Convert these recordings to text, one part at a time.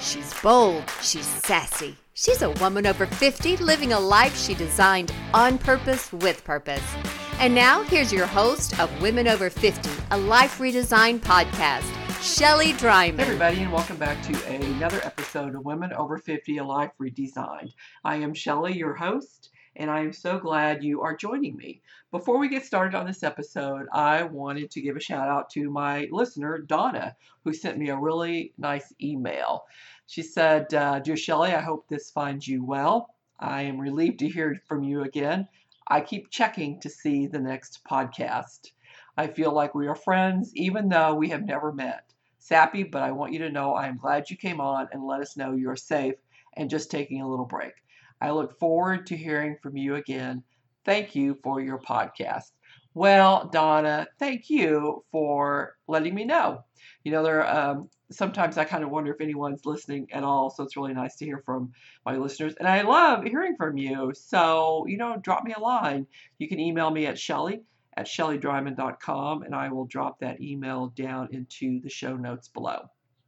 She's bold. She's sassy. She's a woman over 50 living a life she designed on purpose with purpose. And now here's your host of Women Over 50, a life redesign podcast, Shelly Dryman. Hey everybody, and welcome back to another episode of Women Over 50, a life redesigned. I am Shelly, your host, and I am so glad you are joining me. Before we get started on this episode, I wanted to give a shout out to my listener, Donna, who sent me a really nice email. She said, Dear Shelly, I hope this finds you well. I am relieved to hear from you again. I keep checking to see the next podcast. I feel like we are friends, even though we have never met. Sappy, but I want you to know I am glad you came on and let us know you are safe and just taking a little break. I look forward to hearing from you again. Thank you for your podcast. Well, Donna, thank you for letting me know. You know, sometimes I kind of wonder if anyone's listening at all, so it's really nice to hear from my listeners. And I love hearing from you. So, drop me a line. You can email me at shelley@shelleydryman.com, and I will drop that email down into the show notes below.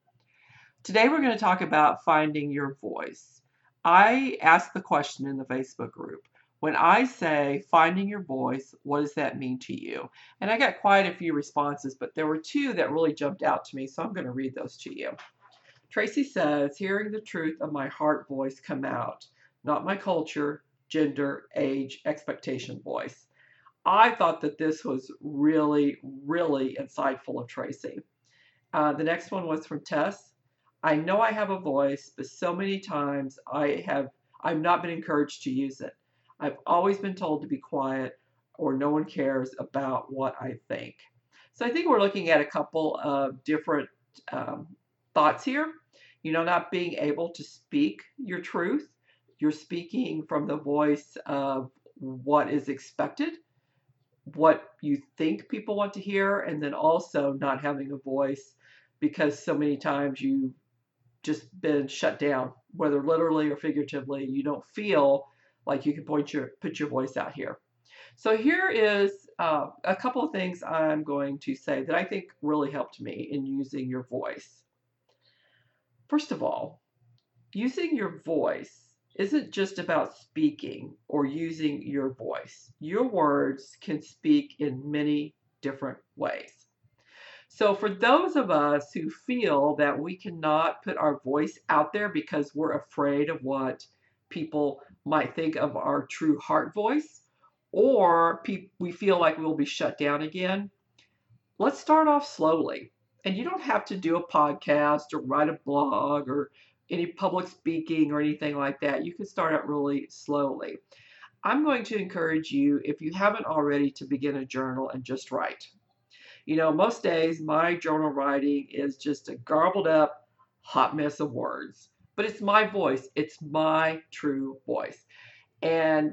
Today, we're going to talk about finding your voice. I asked the question in the Facebook group, when I say finding your voice, what does that mean to you? And I got quite a few responses, but there were two that really jumped out to me, so I'm going to read those to you. Tracy says, hearing the truth of my heart voice come out, not my culture, gender, age, expectation voice. I thought that this was really, really insightful of Tracy. The next one was from Tess. I know I have a voice, but so many times I've not been encouraged to use it. I've always been told to be quiet or no one cares about what I think. So I think we're looking at a couple of different thoughts here. Not being able to speak your truth. You're speaking from the voice of what is expected, what you think people want to hear, and then also not having a voice because so many times you've just been shut down, whether literally or figuratively. You don't feel like you can put your voice out here. So here is a couple of things I'm going to say that I think really helped me in using your voice. First of all, using your voice isn't just about speaking or using your voice. Your words can speak in many different ways. So for those of us who feel that we cannot put our voice out there because we're afraid of what people might think of our true heart voice, or we feel like we'll be shut down again, let's start off slowly. And you don't have to do a podcast or write a blog or any public speaking or anything like that. You can start out really slowly. I'm going to encourage you, if you haven't already, to begin a journal and just write. Most days my journal writing is just a garbled up hot mess of words, but it's my voice. It's my true voice. And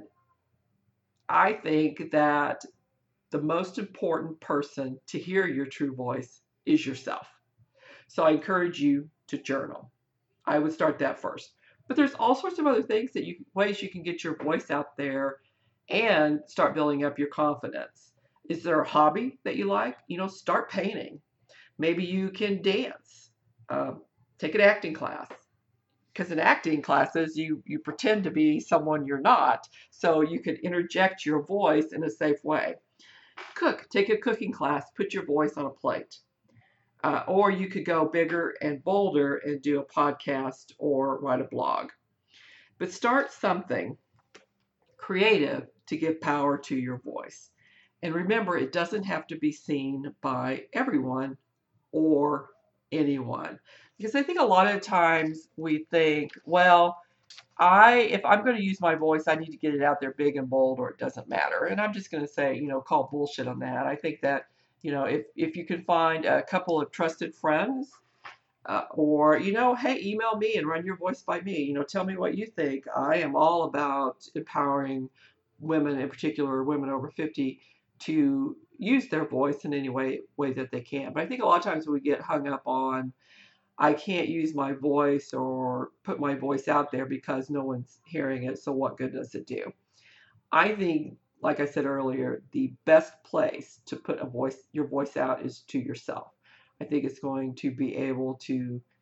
I think that the most important person to hear your true voice is yourself. So I encourage you to journal. I would start that first. But there's all sorts of other things ways you can get your voice out there and start building up your confidence. Is there a hobby that you like? Start painting. Maybe you can dance. Take an acting class. Because in acting classes, you pretend to be someone you're not. So you can interject your voice in a safe way. Cook. Take a cooking class. Put your voice on a plate. Or you could go bigger and bolder and do a podcast or write a blog. But start something creative to give power to your voice. And remember, it doesn't have to be seen by everyone or anyone. Because I think a lot of times we think, well, if I'm going to use my voice, I need to get it out there big and bold or it doesn't matter. And I'm just going to say, call bullshit on that. I think that, if you can find a couple of trusted friends or, hey, email me and run your voice by me. Tell me what you think. I am all about empowering women, in particular women over 50, to use their voice in any way that they can. But I think a lot of times we get hung up on, I can't use my voice or put my voice out there because no one's hearing it, so what good does it do? I think, like I said earlier, the best place to put your voice out is to yourself. I think it's going to be able to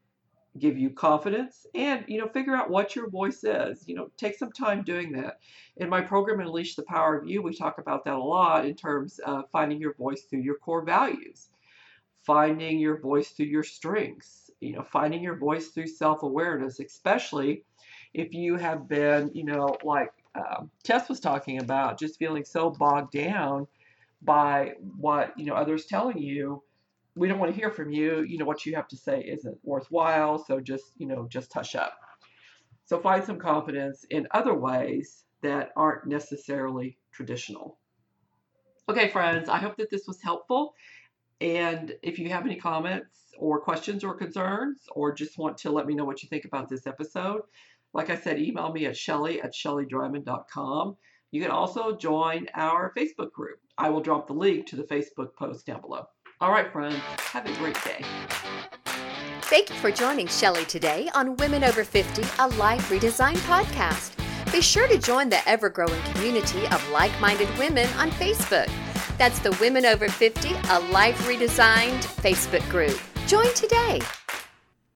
give you confidence, and figure out what your voice is. Take some time doing that. In my program, Unleash the Power of You, we talk about that a lot in terms of finding your voice through your core values, finding your voice through your strengths, finding your voice through self-awareness, especially if you have been, like Tess was talking about, just feeling so bogged down by what, others telling you. We don't want to hear from you. What you have to say isn't worthwhile. So just hush up. So find some confidence in other ways that aren't necessarily traditional. Okay, friends, I hope that this was helpful. And if you have any comments or questions or concerns, or just want to let me know what you think about this episode, like I said, email me at Shelly@ShellyDryman.com. You can also join our Facebook group. I will drop the link to the Facebook post down below. All right, friends, have a great day. Thank you for joining Shelly today on Women Over 50, a Life Redesign podcast. Be sure to join the ever-growing community of like-minded women on Facebook. That's the Women Over 50, a Life Redesigned Facebook group. Join today.